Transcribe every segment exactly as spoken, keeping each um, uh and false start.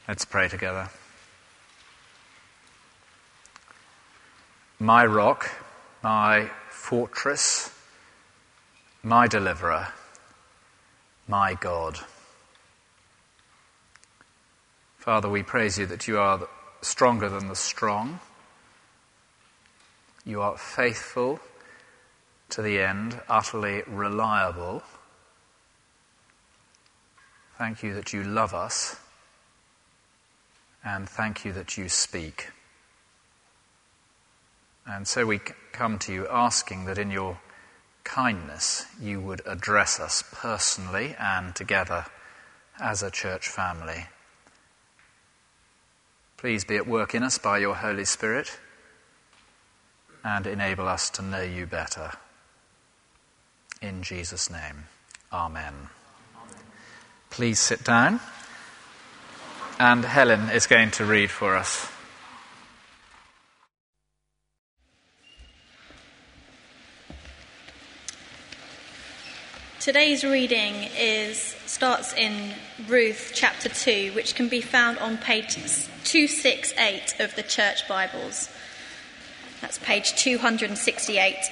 Let's pray together. My rock, my fortress, my deliverer, my God. Father, we praise you that you are stronger than the strong. You are faithful to the end, utterly reliable. Thank you that you love us, and thank you that you speak. And so we come to you asking that in your kindness you would address us personally and together as a church family. Please be at work in us by your Holy Spirit and enable us to know you better. In Jesus' name, Amen. Please sit down, and Helen is going to read for us. Today's reading is starts in Ruth chapter two, which can be found on page two sixty-eight of the Church Bibles. That's page two sixty-eight.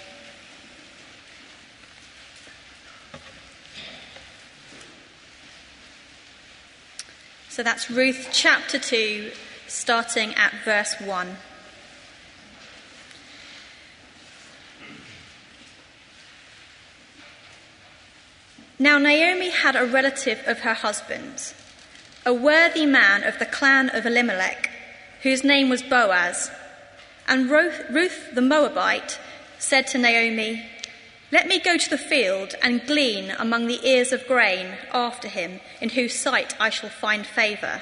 So that's Ruth chapter two, starting at verse one. Now Naomi had a relative of her husband's, a worthy man of the clan of Elimelech, whose name was Boaz. And Ruth the Moabite said to Naomi, "Let me go to the field and glean among the ears of grain after him, in whose sight I shall find favour."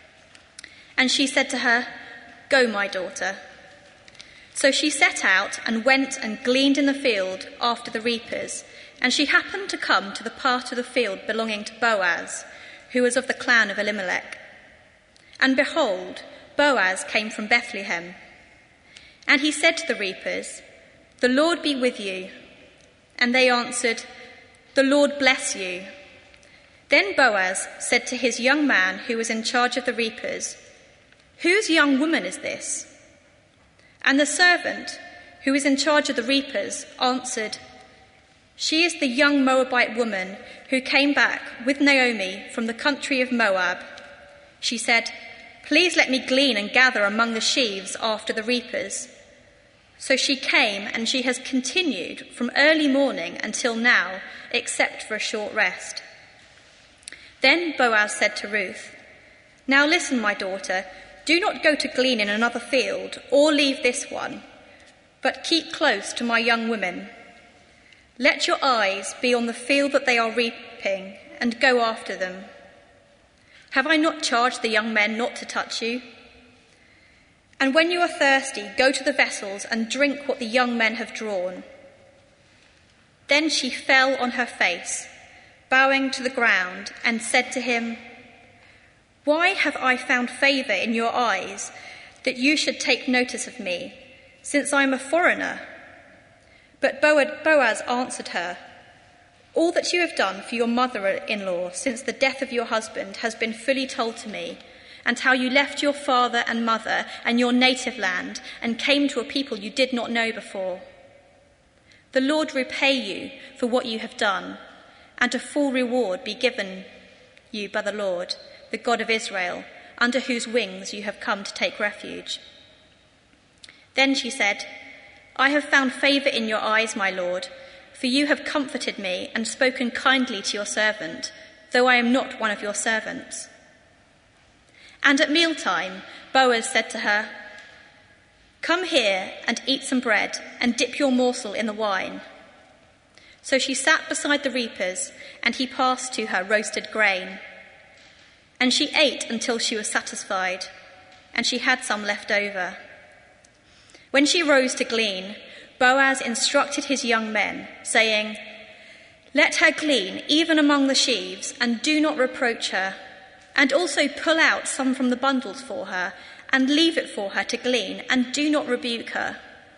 And she said to her, "Go, my daughter." So she set out and went and gleaned in the field after the reapers. And she happened to come to the part of the field belonging to Boaz, who was of the clan of Elimelech. And behold, Boaz came from Bethlehem. And he said to the reapers, "The Lord be with you." And they answered, "The Lord bless you." Then Boaz said to his young man who was in charge of the reapers, "Whose young woman is this?" And the servant who was in charge of the reapers answered, "She is the young Moabite woman who came back with Naomi from the country of Moab." She said, "Please let me glean and gather among the sheaves after the reapers." So she came, and she has continued from early morning until now, except for a short rest. Then Boaz said to Ruth, "Now listen, my daughter, do not go to glean in another field or leave this one, but keep close to my young women. Let your eyes be on the field that they are reaping, and go after them. Have I not charged the young men not to touch you? And when you are thirsty, go to the vessels and drink what the young men have drawn." Then she fell on her face, bowing to the ground, and said to him, "Why have I found favour in your eyes, that you should take notice of me, since I am a foreigner?" But Boaz answered her, "All that you have done for your mother-in-law since the death of your husband has been fully told to me, and how you left your father and mother and your native land and came to a people you did not know before. The Lord repay you for what you have done, and a full reward be given you by the Lord, the God of Israel, under whose wings you have come to take refuge." Then she said, "I have found favour in your eyes, my lord, for you have comforted me and spoken kindly to your servant, though I am not one of your servants." And at mealtime, Boaz said to her, "Come here and eat some bread and dip your morsel in the wine." So she sat beside the reapers, and he passed to her roasted grain. And she ate until she was satisfied, and she had some left over. When she rose to glean, Boaz instructed his young men, saying, "Let her glean even among the sheaves, and do not reproach her, and also pull out some from the bundles for her, and leave it for her to glean, and do not rebuke her."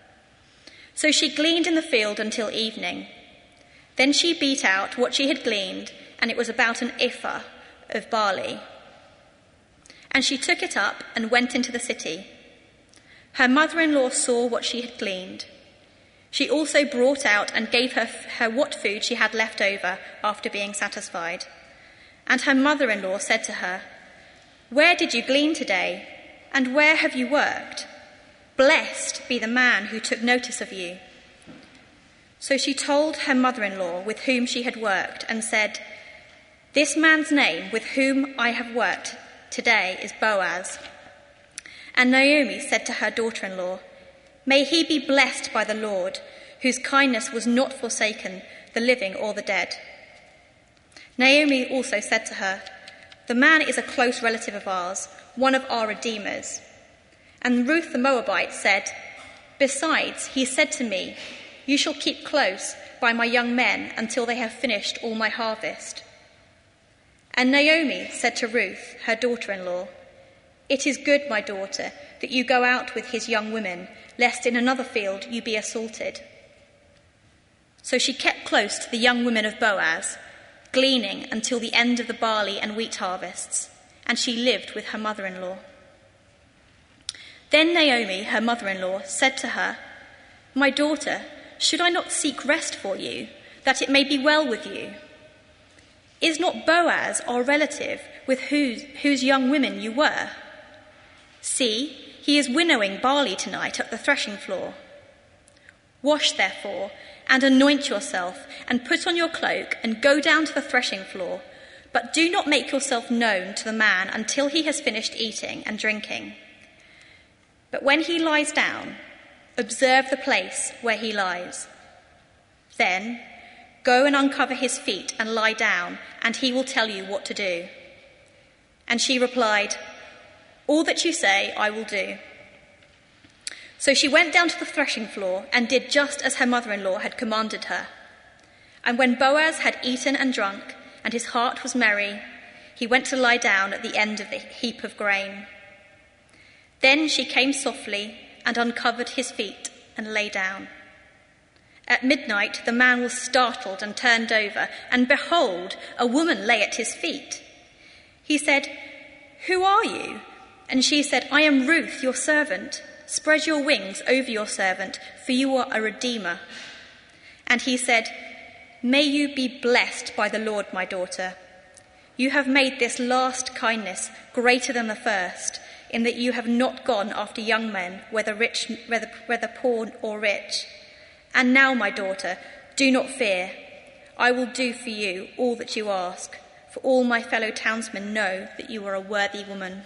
So she gleaned in the field until evening. Then she beat out what she had gleaned, and it was about an ephah of barley. And she took it up and went into the city. Her mother-in-law saw what she had gleaned. She also brought out and gave her, her what food she had left over after being satisfied. And her mother-in-law said to her, "Where did you glean today? And where have you worked? Blessed be the man who took notice of you." So she told her mother-in-law with whom she had worked and said, "This man's name with whom I have worked today is Boaz." And Naomi said to her daughter-in-law, "May he be blessed by the Lord, whose kindness was not forsaken the living or the dead." Naomi also said to her, "The man is a close relative of ours, one of our redeemers." And Ruth the Moabite said, "Besides, he said to me, 'You shall keep close by my young men until they have finished all my harvest.'" And Naomi said to Ruth, her daughter-in-law, "It is good, my daughter, that you go out with his young women, lest in another field you be assaulted." So she kept close to the young women of Boaz, gleaning until the end of the barley and wheat harvests, and she lived with her mother-in-law. Then Naomi, her mother-in-law, said to her, "My daughter, should I not seek rest for you, that it may be well with you? Is not Boaz our relative with whose, whose young women you were? See, he is winnowing barley tonight at the threshing floor. Wash, therefore, and anoint yourself, and put on your cloak, and go down to the threshing floor, but do not make yourself known to the man until he has finished eating and drinking. But when he lies down, observe the place where he lies. Then go and uncover his feet and lie down, and he will tell you what to do." And she replied, "All that you say I will do." So she went down to the threshing floor and did just as her mother-in-law had commanded her. And when Boaz had eaten and drunk, and his heart was merry, he went to lie down at the end of the heap of grain. Then she came softly and uncovered his feet and lay down. At midnight the man was startled and turned over, and behold, a woman lay at his feet. He said, "Who are you?" And she said, "I am Ruth, your servant. Spread your wings over your servant, for you are a redeemer." And he said, "May you be blessed by the Lord, my daughter. You have made this last kindness greater than the first, in that you have not gone after young men, whether rich, whether, whether poor or rich. And now, my daughter, do not fear. I will do for you all that you ask, for all my fellow townsmen know that you are a worthy woman."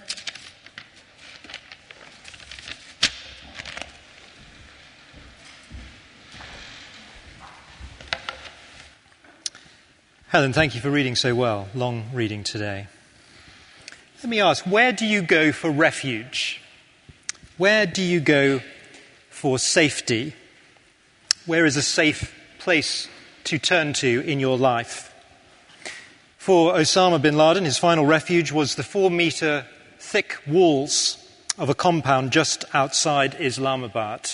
Helen, thank you for reading so well. Long reading today. Let me ask, where do you go for refuge? Where do you go for safety? Where is a safe place to turn to in your life? For Osama bin Laden, his final refuge was the four-metre thick walls of a compound just outside Islamabad.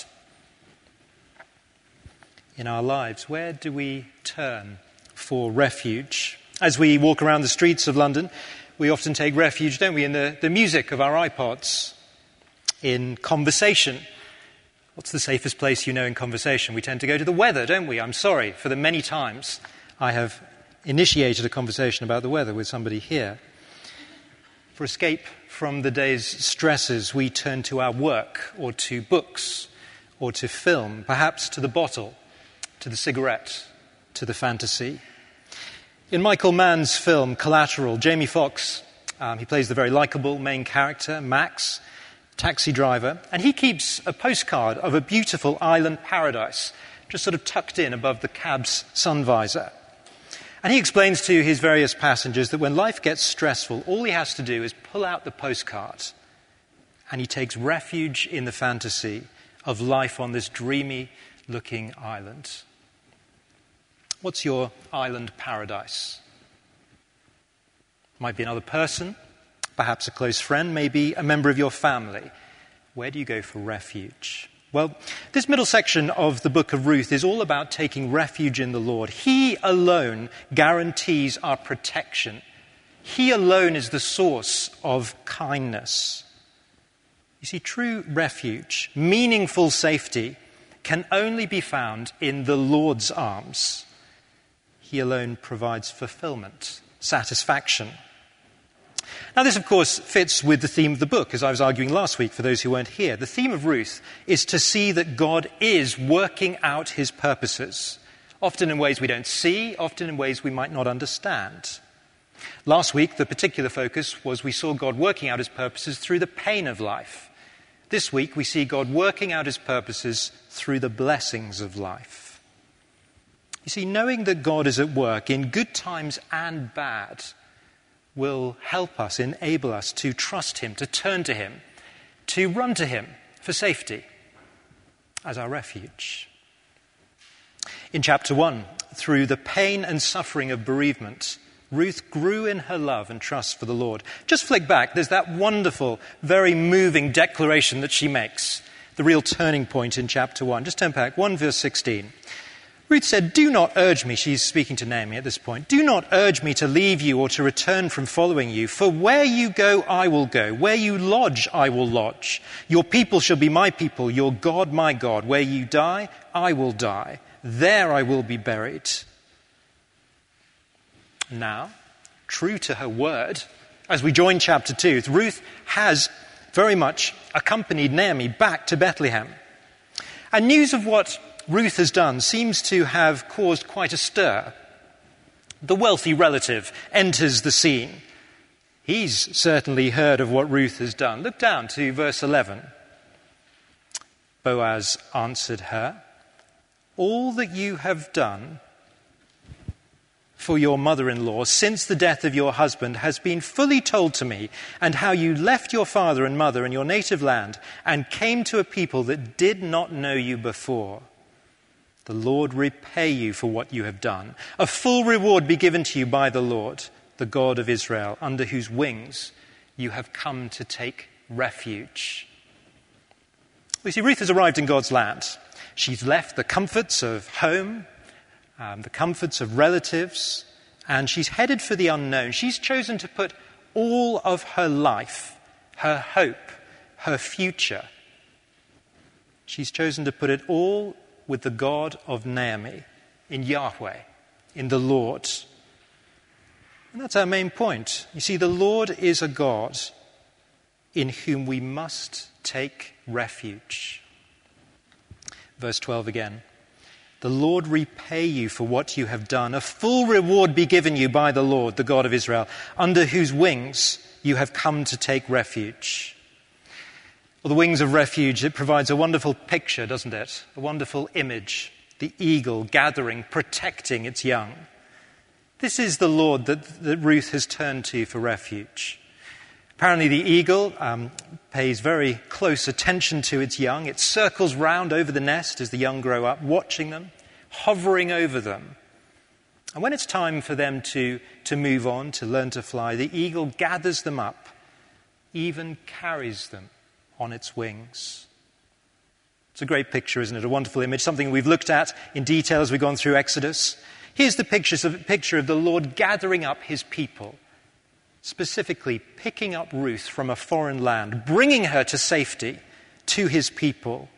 In our lives, where do we turn for refuge? As we walk around the streets of London, we often take refuge, don't we, in the, the music of our iPods, in conversation. What's the safest place you know in conversation? We tend to go to the weather, don't we? I'm sorry for the many times I have initiated a conversation about the weather with somebody here. For escape from the day's stresses, we turn to our work, or to books, or to film, perhaps to the bottle, to the cigarette, to the fantasy. In Michael Mann's film Collateral, Jamie Foxx, um, he plays the very likeable main character, Max, taxi driver, and he keeps a postcard of a beautiful island paradise just sort of tucked in above the cab's sun visor. And he explains to his various passengers that when life gets stressful, all he has to do is pull out the postcard, and he takes refuge in the fantasy of life on this dreamy-looking island. What's your island paradise? Might be another person, perhaps a close friend, maybe a member of your family. Where do you go for refuge? Well, this middle section of the book of Ruth is all about taking refuge in the Lord. He alone guarantees our protection He alone is the source of kindness. You see, true refuge, meaningful safety, can only be found in the Lord's arms. He alone provides fulfillment, satisfaction. Now, this, of course, fits with the theme of the book, as I was arguing last week for those who weren't here. The theme of Ruth is to see that God is working out his purposes, often in ways we don't see, often in ways we might not understand. Last week, the particular focus was we saw God working out his purposes through the pain of life. This week, we see God working out his purposes through the blessings of life. You see, knowing that God is at work in good times and bad will help us, enable us to trust him, to turn to him, to run to him for safety as our refuge. In chapter one, through the pain and suffering of bereavement, Ruth grew in her love and trust for the Lord. Just flick back, there's that wonderful, very moving declaration that she makes, the real turning point in chapter one. Just turn back, one verse sixteen. Ruth said, "Do not urge me," she's speaking to Naomi at this point, "do not urge me to leave you or to return from following you. For where you go, I will go. Where you lodge, I will lodge. Your people shall be my people, your God, my God. Where you die, I will die. There I will be buried." Now, true to her word, as we join chapter two, Ruth has very much accompanied Naomi back to Bethlehem. And news of what Ruth has done seems to have caused quite a stir. The wealthy relative enters the scene. He's certainly heard of what Ruth has done. Look down to verse eleven. Boaz answered her, "All that you have done for your mother-in-law since the death of your husband has been fully told to me, and how you left your father and mother and your native land and came to a people that did not know you before. The Lord repay you for what you have done. A full reward be given to you by the Lord, the God of Israel, under whose wings you have come to take refuge." We see Ruth has arrived in God's land. She's left the comforts of home, um, the comforts of relatives, and she's headed for the unknown. She's chosen to put all of her life, her hope, her future, she's chosen to put it all with the God of Naomi, in Yahweh, in the Lord. And that's our main point. You see, the Lord is a God in whom we must take refuge. Verse twelve again. "The Lord repay you for what you have done. A full reward be given you by the Lord, the God of Israel, under whose wings you have come to take refuge." Well, the wings of refuge, it provides a wonderful picture, doesn't it? A wonderful image. The eagle gathering, protecting its young. This is the Lord that, that Ruth has turned to for refuge. Apparently the eagle um, pays very close attention to its young. It circles round over the nest as the young grow up, watching them, hovering over them. And when it's time for them to, to move on, to learn to fly, the eagle gathers them up, even carries them on its wings. It's a great picture, isn't it? A wonderful image, something we've looked at in detail as we've gone through Exodus. Here's the picture of, picture of the Lord gathering up his people, specifically picking up Ruth from a foreign land, bringing her to safety to his people.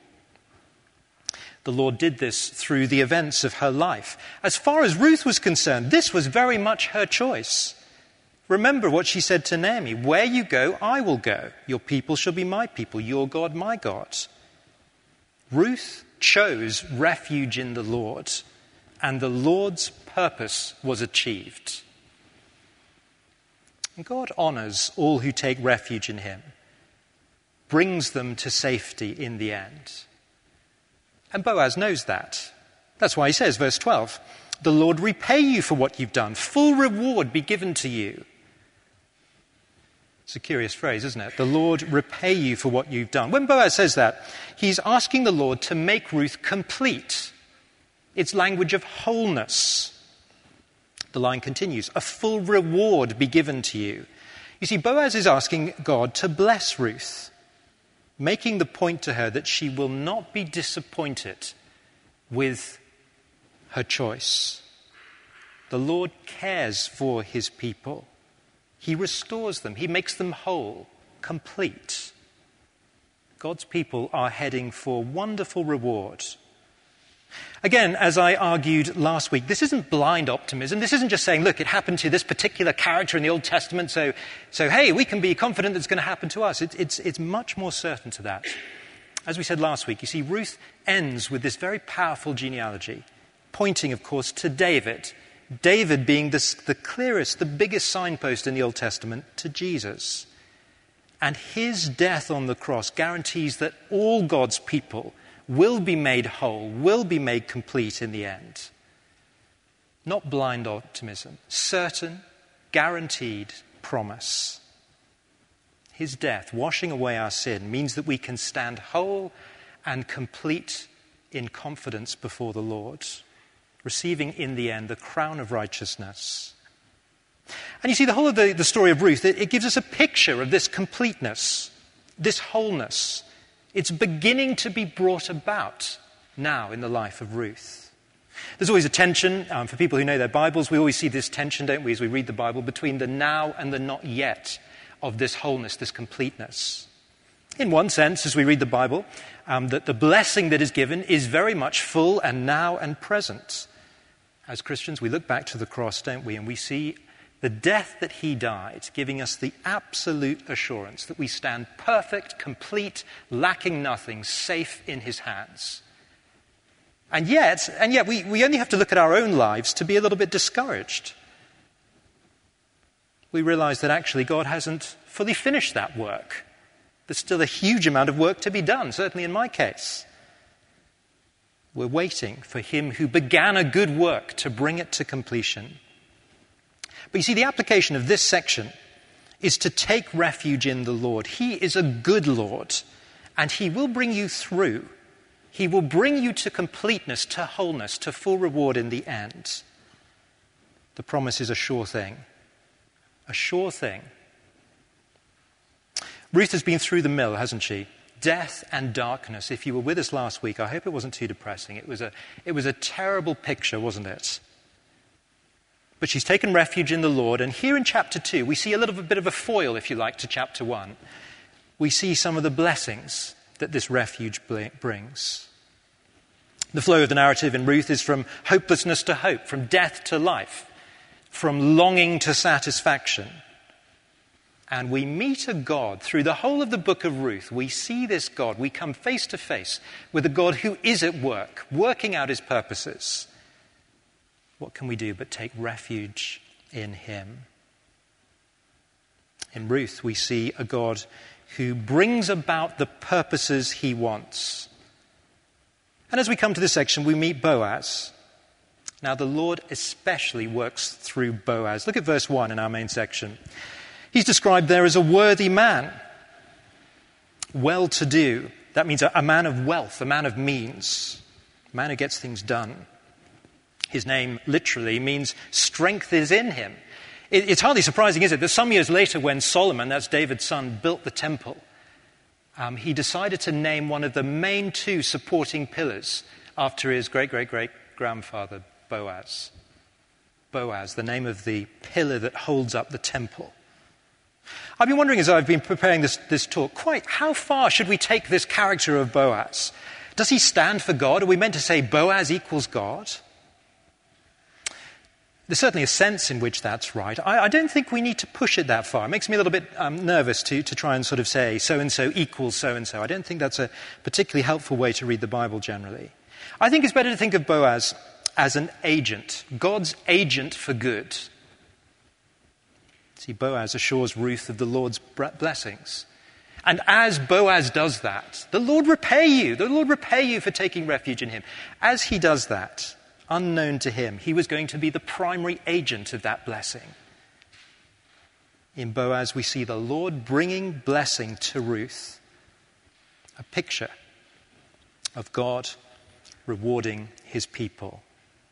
The Lord did this through the events of her life. As far as Ruth was concerned, this was very much her choice. Remember what she said to Naomi, "Where you go, I will go. Your people shall be my people, your God, my God." Ruth chose refuge in the Lord, and the Lord's purpose was achieved. And God honors all who take refuge in him, brings them to safety in the end. And Boaz knows that. That's why he says, verse twelve, "The Lord repay you for what you've done. Full reward be given to you." It's a curious phrase, isn't it? The Lord repay you for what you've done. When Boaz says that, he's asking the Lord to make Ruth complete. It's language of wholeness. The line continues, "A full reward be given to you." You see, Boaz is asking God to bless Ruth, making the point to her that she will not be disappointed with her choice. The Lord cares for his people. He restores them. He makes them whole, complete. God's people are heading for wonderful reward. Again, as I argued last week, this isn't blind optimism. This isn't just saying, look, it happened to this particular character in the Old Testament, so, so hey, we can be confident it's going to happen to us. It, it's, it's much more certain to that. As we said last week, you see, Ruth ends with this very powerful genealogy, pointing, of course, to David. David being the, the clearest, the biggest signpost in the Old Testament to Jesus. And his death on the cross guarantees that all God's people will be made whole, will be made complete in the end. Not blind optimism, certain, guaranteed promise. His death, washing away our sin, means that we can stand whole and complete in confidence before the Lord, receiving in the end the crown of righteousness. And you see, the whole of the, the story of Ruth, it, it gives us a picture of this completeness, this wholeness. It's beginning to be brought about now in the life of Ruth. There's always a tension. Um, for people who know their Bibles, we always see this tension, don't we, as we read the Bible, between the now and the not yet of this wholeness, this completeness. In one sense, as we read the Bible, um, that the blessing that is given is very much full and now and present. As Christians, we look back to the cross, don't we, and we see the death that he died, giving us the absolute assurance that we stand perfect, complete, lacking nothing, safe in his hands. And yet, and yet we, we only have to look at our own lives to be a little bit discouraged. We realize that actually God hasn't fully finished that work. There's still a huge amount of work to be done, certainly in my case. We're waiting for him who began a good work to bring it to completion. But you see, the application of this section is to take refuge in the Lord. He is a good Lord, and he will bring you through. He will bring you to completeness, to wholeness, to full reward in the end. The promise is a sure thing. A sure thing. Ruth has been through the mill, hasn't she? Death and darkness. If you were with us last week, I hope it wasn't too depressing. It was a, it was a terrible picture, wasn't it? But she's taken refuge in the Lord. And here in chapter two, we see a little bit of a foil, if you like, to chapter one. We see some of the blessings that this refuge brings. The flow of the narrative in Ruth is from hopelessness to hope, from death to life, from longing to satisfaction. And we meet a God through the whole of the book of Ruth. We see this God. We come face to face with a God who is at work, working out his purposes. What can we do but take refuge in him? In Ruth, we see a God who brings about the purposes he wants. And as we come to this section, we meet Boaz. Now, the Lord especially works through Boaz. Look at verse one in our main section. He's described there as a worthy man, well-to-do. That means a, a man of wealth, a man of means, a man who gets things done. His name literally means strength is in him. It, it's hardly surprising, is it, that some years later when Solomon, that's David's son, built the temple, um, he decided to name one of the main two supporting pillars after his great-great-great-grandfather, Boaz. Boaz, the name of the pillar that holds up the temple. I've been wondering as I've been preparing this, this talk, quite how far should we take this character of Boaz? Does he stand for God? Are we meant to say Boaz equals God? There's certainly a sense in which that's right. I, I don't think we need to push it that far. It makes me a little bit um, nervous to, to try and sort of say so-and-so equals so-and-so. I don't think that's a particularly helpful way to read the Bible generally. I think it's better to think of Boaz as an agent, God's agent for good. See, Boaz assures Ruth of the Lord's blessings. And as Boaz does that, the Lord repay you. The Lord repay you for taking refuge in him. As he does that, unknown to him, he was going to be the primary agent of that blessing. In Boaz, we see the Lord bringing blessing to Ruth, a picture of God rewarding his people.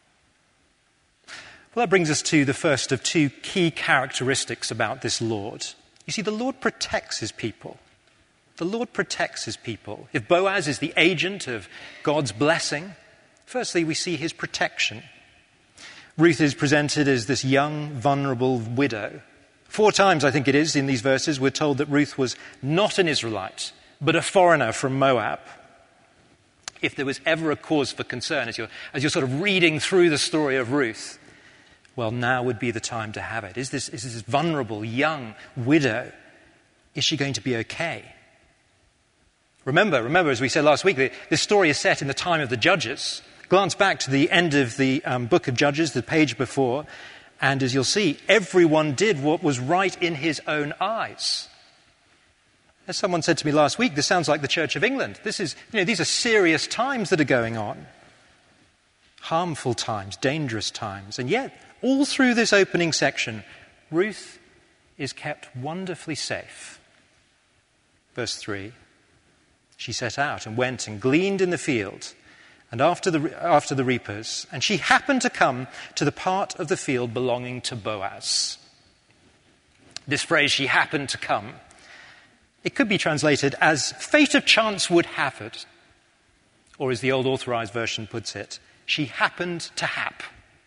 Well, that brings us to the first of two key characteristics about this Lord. You see, the Lord protects his people. The Lord protects his people. If Boaz is the agent of God's blessing, firstly, we see his protection. Ruth is presented as this young, vulnerable widow, Four times, I think it is, in these verses, we're told that Ruth was not an Israelite, but a foreigner from Moab. If there was ever a cause for concern as you're, as you're sort of reading through the story of Ruth, well, now would be the time to have it. Is this, is this vulnerable, young widow, is she going to be okay? Remember, remember, as we said last week, the, this story is set in the time of the Judges. Glance back to the end of the um, book of Judges, the page before, and as you'll see, everyone did what was right in his own eyes. As someone said to me last week, this sounds like the Church of England. This is, you know, these are serious times that are going on. Harmful times, dangerous times. And yet, all through this opening section, Ruth is kept wonderfully safe. Verse three, she set out and went and gleaned in the field, and after the, after the reapers, and she happened to come to the part of the field belonging to Boaz. This phrase, she happened to come, it could be translated as fate of chance would have it, or as the old authorized version puts it, she happened to hap.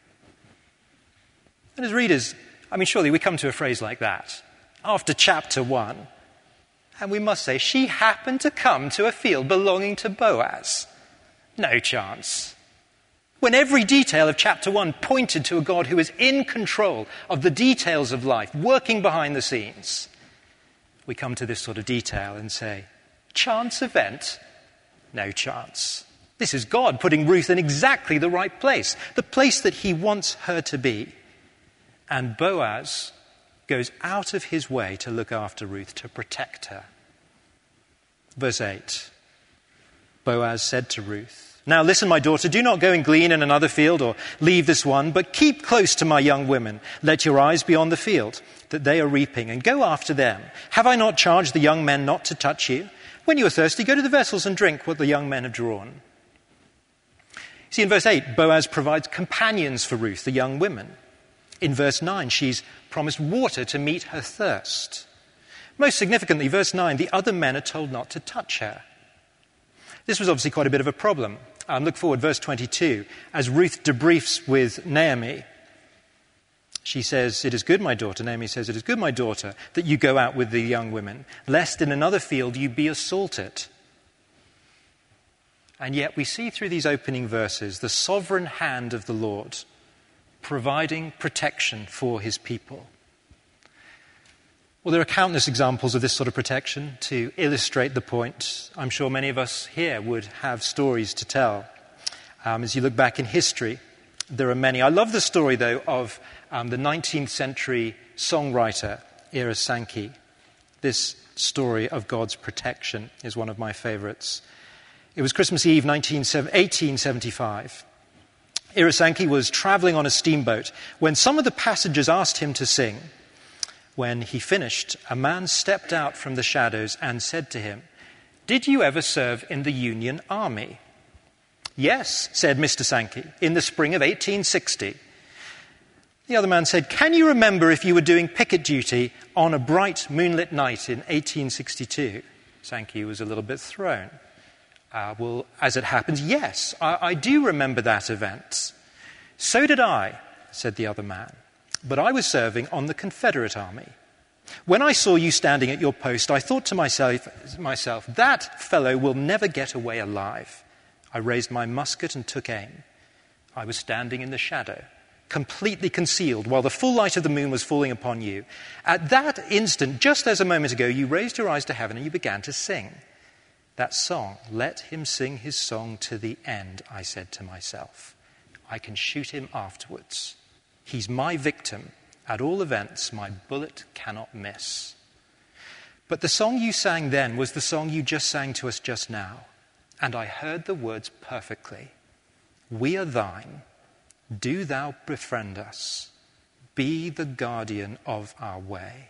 And as readers, I mean, surely we come to a phrase like that after chapter one, and we must say, she happened to come to a field belonging to Boaz. No chance. When every detail of chapter one pointed to a God who is in control of the details of life, working behind the scenes, we come to this sort of detail and say, chance event? No chance. This is God putting Ruth in exactly the right place, the place that he wants her to be. And Boaz goes out of his way to look after Ruth, to protect her. Verse eight, Boaz said to Ruth, now listen, my daughter, do not go and glean in another field or leave this one, but keep close to my young women. Let your eyes be on the field, that they are reaping, and go after them. Have I not charged the young men not to touch you? When you are thirsty, go to the vessels and drink what the young men have drawn. See, in verse eight, Boaz provides companions for Ruth, the young women. In verse nine, she's promised water to meet her thirst. Most significantly, verse nine, the other men are told not to touch her. This was obviously quite a bit of a problem. Um, look forward, verse twenty-two. As Ruth debriefs with Naomi, she says, it is good, my daughter, Naomi says, it is good, my daughter, that you go out with the young women, lest in another field you be assaulted. And yet we see through these opening verses the sovereign hand of the Lord providing protection for his people. Well, there are countless examples of this sort of protection to illustrate the point. I'm sure many of us here would have stories to tell. Um, as you look back in history, there are many. I love the story, though, of um, the nineteenth century songwriter, Ira Sankey. This story of God's protection is one of my favorites. It was Christmas Eve, eighteen seventy-five. Ira Sankey was traveling on a steamboat when some of the passengers asked him to sing. When he finished, a man stepped out from the shadows and said to him, "Did you ever serve in the Union Army?" "Yes," said Mister Sankey, "in the spring of eighteen sixty. The other man said, "Can you remember if you were doing picket duty on a bright moonlit night in eighteen sixty-two? Sankey was a little bit thrown. Uh, well, as it happens, yes, I, I do remember that event. "So did I," said the other man, "but I was serving on the Confederate Army. When I saw you standing at your post, I thought to myself, myself, that fellow will never get away alive. I raised my musket and took aim. I was standing in the shadow, completely concealed, while the full light of the moon was falling upon you. At that instant, just as a moment ago, you raised your eyes to heaven and you began to sing. That song, let him sing his song to the end, I said to myself. I can shoot him afterwards. He's my victim. At all events, my bullet cannot miss. But the song you sang then was the song you just sang to us just now. And I heard the words perfectly. We are thine. Do thou befriend us. Be the guardian of our way."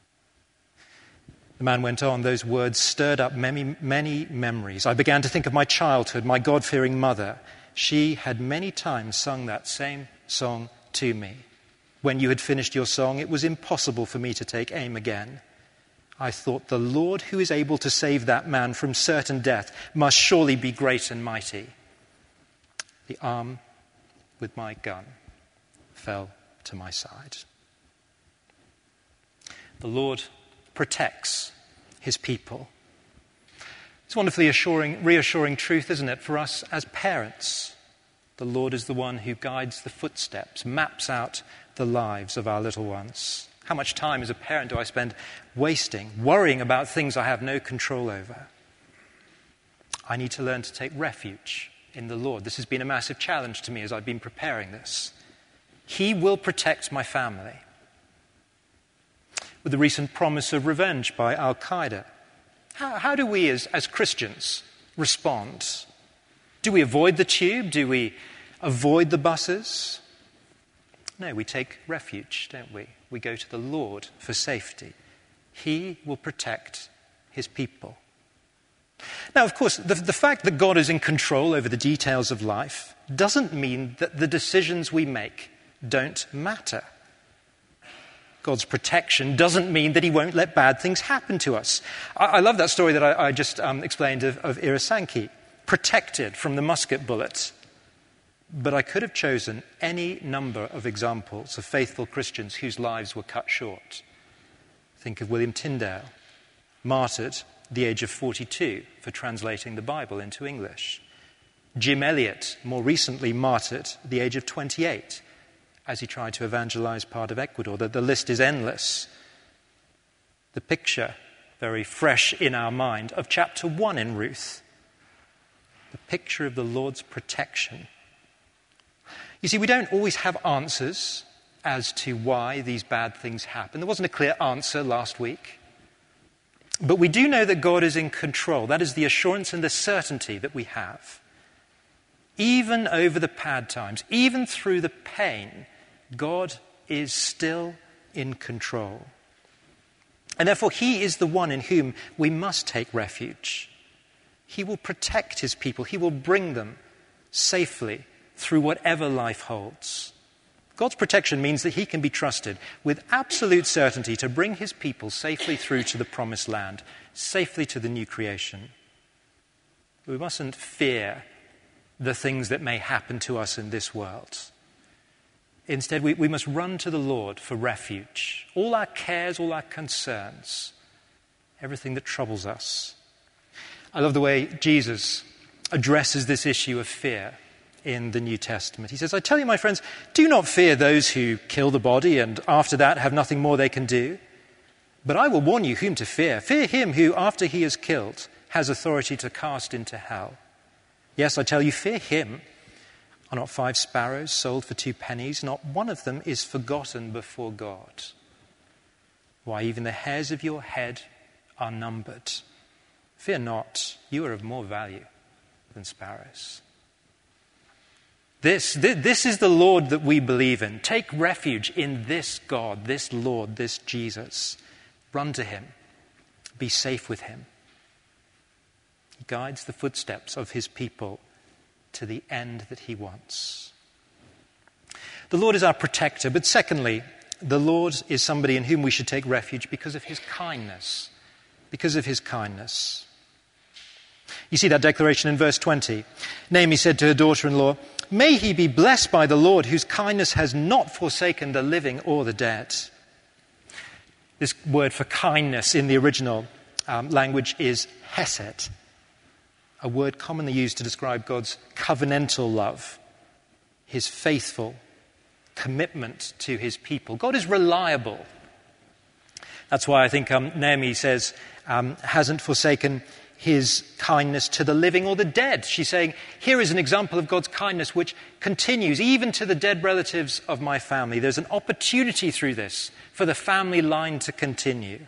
The man went on. Those words stirred up many, many memories. I began to think of my childhood, my God-fearing mother. She had many times sung that same song to me. When you had finished your song, it was impossible for me to take aim again. I thought, the Lord who is able to save that man from certain death must surely be great and mighty. The arm with my gun fell to my side. The Lord protects his people. It's a wonderfully assuring, reassuring truth, isn't it, for us as parents. The Lord is the one who guides the footsteps, maps out the lives of our little ones. How much time as a parent do I spend wasting, worrying about things I have no control over? I need to learn to take refuge in the Lord. This has been a massive challenge to me as I've been preparing this. He will protect my family. With the recent promise of revenge by Al-Qaeda, how, how do we as, as Christians respond? Do we avoid the tube? Do we avoid the buses? No, we take refuge, don't we? We go to the Lord for safety. He will protect his people. Now, of course, the, the fact that God is in control over the details of life doesn't mean that the decisions we make don't matter. God's protection doesn't mean that he won't let bad things happen to us. I, I love that story that I, I just um, explained of, of Irasanki, protected from the musket bullet. But I could have chosen any number of examples of faithful Christians whose lives were cut short. Think of William Tyndale, martyred at the age of forty-two for translating the Bible into English. Jim Elliot, more recently martyred at the age of twenty-eight as he tried to evangelize part of Ecuador. The, the list is endless. The picture, very fresh in our mind, of chapter one in Ruth. The picture of the Lord's protection. You see, we don't always have answers as to why these bad things happen. There wasn't a clear answer last week. But we do know that God is in control. That is the assurance and the certainty that we have. Even over the bad times, even through the pain, God is still in control. And therefore, he is the one in whom we must take refuge. He will protect his people. He will bring them safely through whatever life holds. God's protection means that he can be trusted with absolute certainty to bring his people safely through to the promised land, safely to the new creation. We mustn't fear the things that may happen to us in this world. Instead, we, we must run to the Lord for refuge. All our cares, all our concerns, everything that troubles us. I love the way Jesus addresses this issue of fear in the New Testament. He says, I tell you, my friends, do not fear those who kill the body and after that have nothing more they can do. But I will warn you whom to fear. Fear him who, after he is killed, has authority to cast into hell. Yes, I tell you, fear him. Are not five sparrows sold for two pennies? Not one of them is forgotten before God. Why, even the hairs of your head are numbered. Fear not, you are of more value than sparrows. This, this, this is the Lord that we believe in. Take refuge in this God, this Lord, this Jesus. Run to him. Be safe with him. He guides the footsteps of his people to the end that he wants. The Lord is our protector, but secondly, the Lord is somebody in whom we should take refuge because of his kindness. Because of his kindness. You see that declaration in verse twenty. Naomi said to her daughter-in-law, may he be blessed by the Lord, whose kindness has not forsaken the living or the dead. This word for kindness in the original um, language is hesed, a word commonly used to describe God's covenantal love, his faithful commitment to his people. God is reliable. That's why I think um, Naomi says, um, hasn't forsaken his kindness to the living or the dead. She's saying, here is an example of God's kindness which continues even to the dead relatives of my family. There's an opportunity through this for the family line to continue.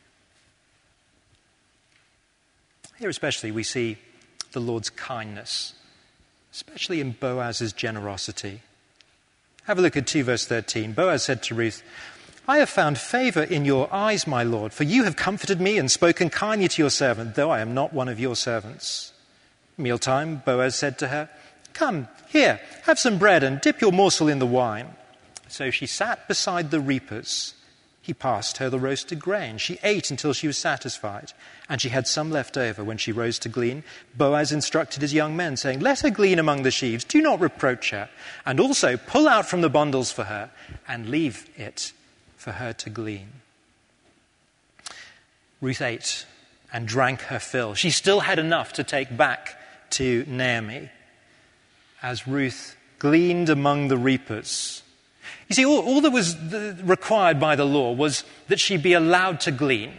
Here especially we see the Lord's kindness, especially in Boaz's generosity. Have a look at two verse thirteen. Boaz said to Ruth, I have found favor in your eyes, my Lord, for you have comforted me and spoken kindly to your servant, though I am not one of your servants. Mealtime, Boaz said to her, come, here, have some bread and dip your morsel in the wine. So she sat beside the reapers. He passed her the roasted grain. She ate until she was satisfied, and she had some left over when she rose to glean. Boaz instructed his young men, saying, let her glean among the sheaves, do not reproach her, and also pull out from the bundles for her, and leave it for her to glean. Ruth ate and drank her fill. She still had enough to take back to Naomi as Ruth gleaned among the reapers. You see, all, all that was required by the law was that she be allowed to glean.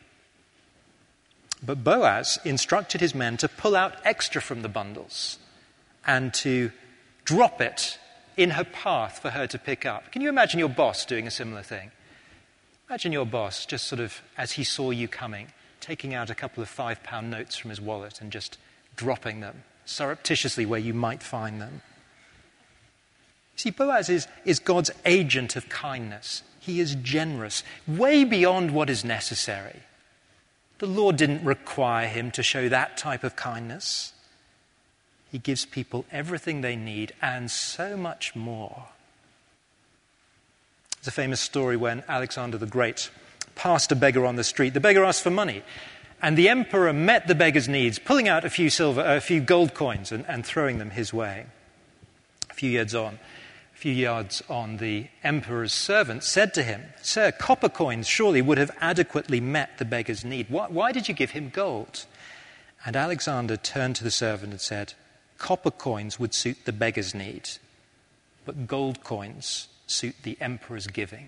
But Boaz instructed his men to pull out extra from the bundles and to drop it in her path for her to pick up. Can you imagine your boss doing a similar thing? Imagine your boss just sort of, as he saw you coming, taking out a couple of five-pound notes from his wallet and just dropping them surreptitiously where you might find them. See, Boaz is, is God's agent of kindness. He is generous, way beyond what is necessary. The Lord didn't require him to show that type of kindness. He gives people everything they need and so much more. There's a famous story when Alexander the Great passed a beggar on the street. The beggar asked for money, and the emperor met the beggar's needs, pulling out a few silver, a few gold coins and, and throwing them his way. A few yards on, a few yards on, the emperor's servant said to him, "Sir, copper coins surely would have adequately met the beggar's need. Why, why did you give him gold?" And Alexander turned to the servant and said, "Copper coins would suit the beggar's need, but gold coins suit the emperor's giving."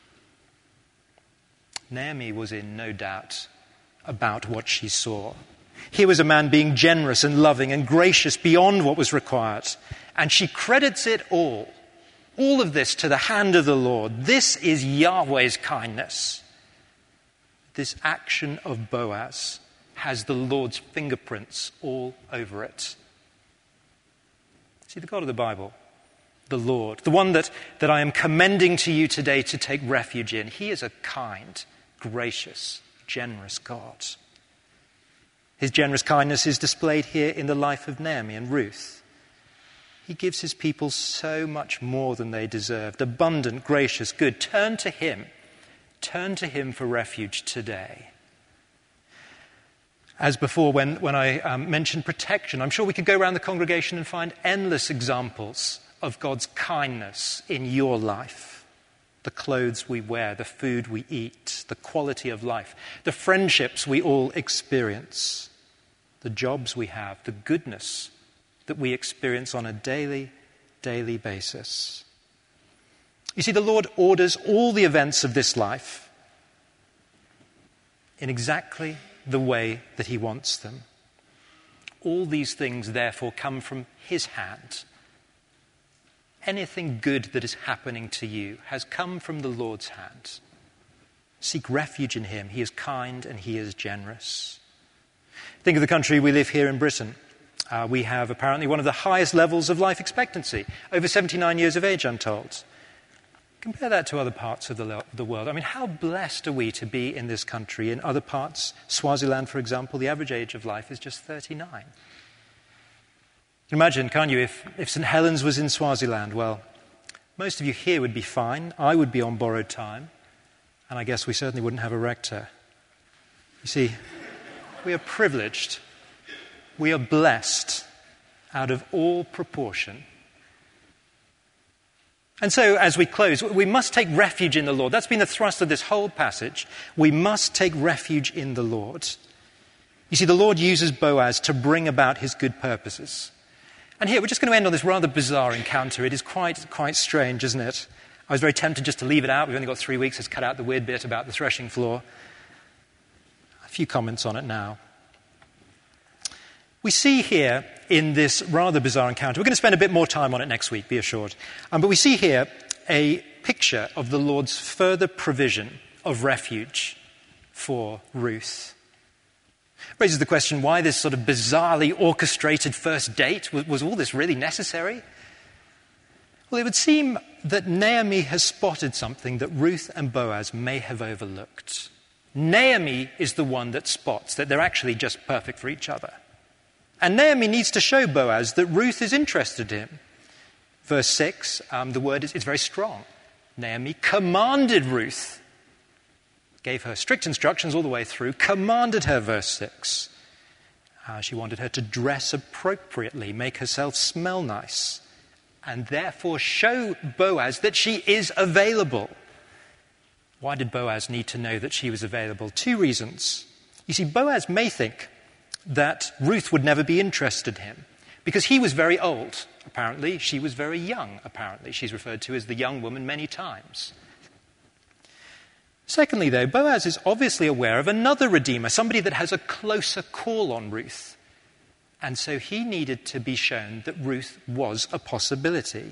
Naomi was in no doubt about what she saw. Here was a man being generous and loving and gracious beyond what was required. And she credits it all, all of this to the hand of the Lord. This is Yahweh's kindness. This action of Boaz has the Lord's fingerprints all over it. See, the God of the Bible, the Lord, the one that, that I am commending to you today to take refuge in, he is a kind, gracious, generous God. His generous kindness is displayed here in the life of Naomi and Ruth. He gives his people so much more than they deserved. Abundant, gracious, good. Turn to him. Turn to him for refuge today. As before, when, when I um, mentioned protection, I'm sure we could go around the congregation and find endless examples of God's kindness in your life. The clothes we wear, the food we eat, the quality of life, the friendships we all experience, the jobs we have, the goodness that we experience on a daily, daily basis. You see, the Lord orders all the events of this life in exactly the way that he wants them. All these things, therefore, come from his hand. Anything good that is happening to you has come from the Lord's hand. Seek refuge in him. He is kind and he is generous. Think of the country we live here in Britain. Uh, we have apparently one of the highest levels of life expectancy, over seventy-nine years of age, I'm told. Compare that to other parts of the, the world. I mean, how blessed are we to be in this country? In other parts, Swaziland, for example, the average age of life is just thirty-nine. You can imagine, can't you, if, if Saint Helens was in Swaziland? Well, most of you here would be fine. I would be on borrowed time. And I guess we certainly wouldn't have a rector. You see, we are privileged. We are blessed out of all proportion. And so, as we close, we must take refuge in the Lord. That's been the thrust of this whole passage. We must take refuge in the Lord. You see, the Lord uses Boaz to bring about his good purposes. And here, we're just going to end on this rather bizarre encounter. It is quite, quite strange, isn't it? I was very tempted just to leave it out. We've only got three weeks. Let's cut out the weird bit about the threshing floor. A few comments on it now. We see here in this rather bizarre encounter, we're going to spend a bit more time on it next week, be assured. Um, but we see here a picture of the Lord's further provision of refuge for Ruth. Raises the question, why this sort of bizarrely orchestrated first date? Was, was all this really necessary? Well, it would seem that Naomi has spotted something that Ruth and Boaz may have overlooked. Naomi is the one that spots that they're actually just perfect for each other. And Naomi needs to show Boaz that Ruth is interested in him. Verse six, um, the word is it's very strong. Naomi commanded Ruth, gave her strict instructions all the way through, commanded her, verse six. Uh, she wanted her to dress appropriately, make herself smell nice, and therefore show Boaz that she is available. Why did Boaz need to know that she was available? Two reasons. You see, Boaz may think that Ruth would never be interested in him because he was very old, apparently. She was very young, apparently. She's referred to as the young woman many times. Secondly, though, Boaz is obviously aware of another redeemer, somebody that has a closer call on Ruth. And so he needed to be shown that Ruth was a possibility.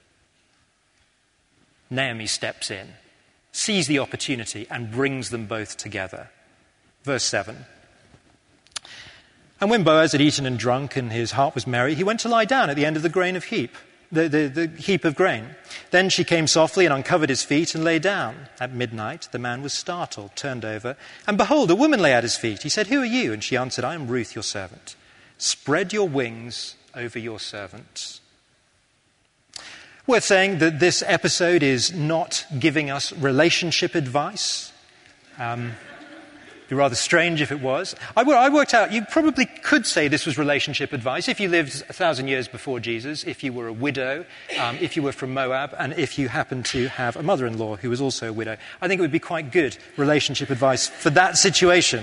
Naomi steps in, sees the opportunity, and brings them both together. Verse seven. And when Boaz had eaten and drunk and his heart was merry, he went to lie down at the end of the grain of heap, the, the, the heap of grain. Then she came softly and uncovered his feet and lay down. At midnight the man was startled, turned over, and behold, a woman lay at his feet. He said, "Who are you?" And she answered, "I am Ruth, your servant. Spread your wings over your servant." Worth saying that this episode is not giving us relationship advice. Um, it'd be rather strange if it was. I, I worked out, you probably could say this was relationship advice if you lived a thousand years before Jesus, if you were a widow, um, if you were from Moab, and if you happened to have a mother-in-law who was also a widow. I think it would be quite good relationship advice for that situation.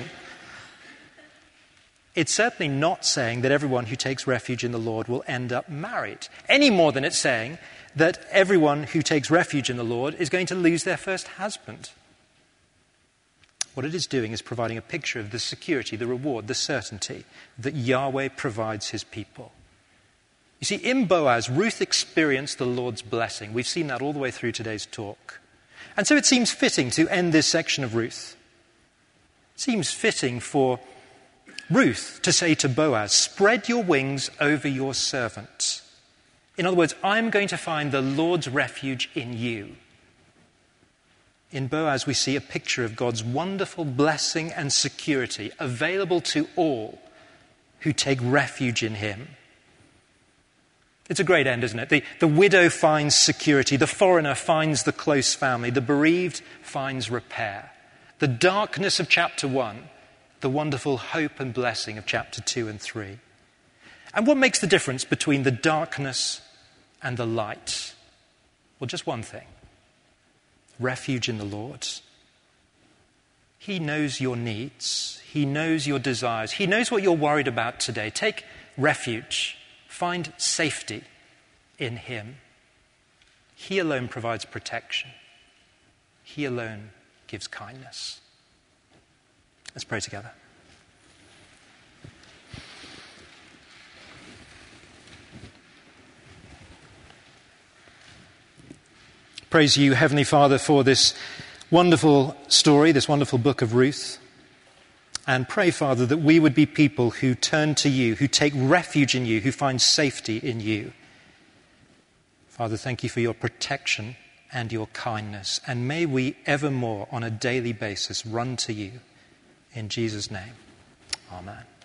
It's certainly not saying that everyone who takes refuge in the Lord will end up married, any more than it's saying that everyone who takes refuge in the Lord is going to lose their first husband. What it is doing is providing a picture of the security, the reward, the certainty that Yahweh provides his people. You see, in Boaz, Ruth experienced the Lord's blessing. We've seen that all the way through today's talk. And so it seems fitting to end this section of Ruth. It seems fitting for Ruth to say to Boaz, "Spread your wings over your servant." In other words, I'm going to find the Lord's refuge in you. In Boaz, we see a picture of God's wonderful blessing and security available to all who take refuge in him. It's a great end, isn't it? The, the widow finds security. The foreigner finds the close family. The bereaved finds repair. The darkness of chapter one, the wonderful hope and blessing of chapter two and three. And what makes the difference between the darkness and the light? Well, just one thing. Refuge in the Lord. He knows your needs. He knows your desires. He knows what you're worried about today. Take refuge. Find safety in him. He alone provides protection. He alone gives kindness. Let's pray together. Praise you, Heavenly Father, for this wonderful story, this wonderful book of Ruth. And pray, Father, that we would be people who turn to you, who take refuge in you, who find safety in you. Father, thank you for your protection and your kindness. And may we evermore, on a daily basis, run to you. In Jesus' name, amen.